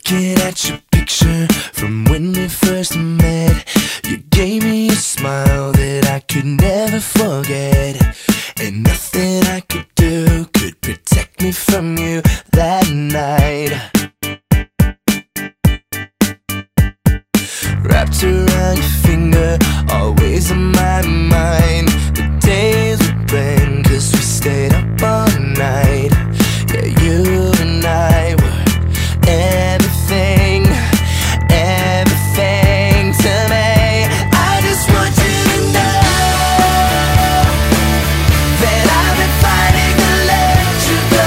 Looking at your picture from when we first met, you gave me a smile that I could never forget, and nothing I could do could protect me from you that night. Wrapped around your finger, always on my mind. The days would bend, 'cause we stayed up all night. Yeah, you and I were everything, everything to me. I just want you to know that I've been fighting to let you go.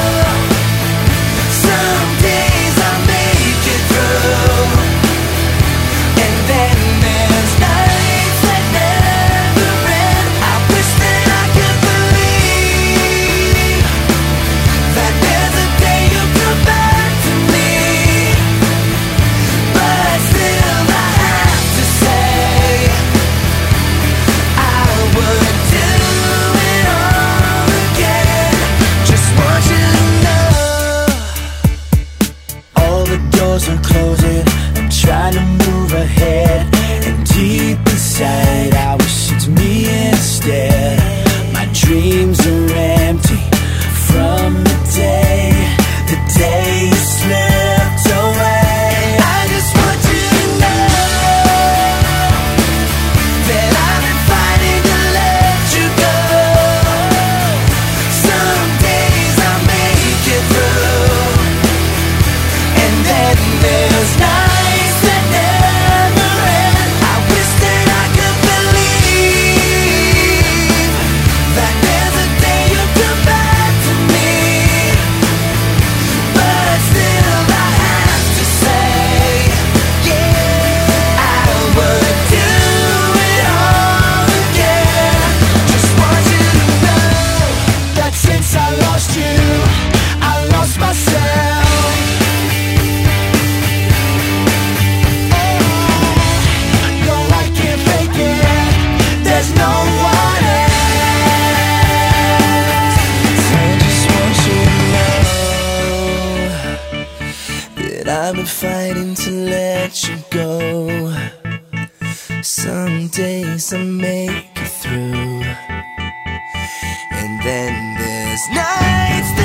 Some days I'll make it through, and then there's nights that never end. I wish that I could believe that there's a day you'll come back to me, but still I have to say I would do it all again. Just want you to know all the doors are closing. I'm trying to move ahead, and deep inside I wish it's me instead. My dreams are empty from the day you slipped away. I just want you to know that I've been fighting to let you go. Some days I'll make it through, and then there's nights that never end. I wish that I could believe that there's a day you'll come back to me, but still I have to say, yeah, I would do it all again. Just want you to know that since I lost you, I lost myself. No, I can't fake it, there's no one else. So I just want you to know that I've been fighting to let you go. Some days I make it through, and then there's nights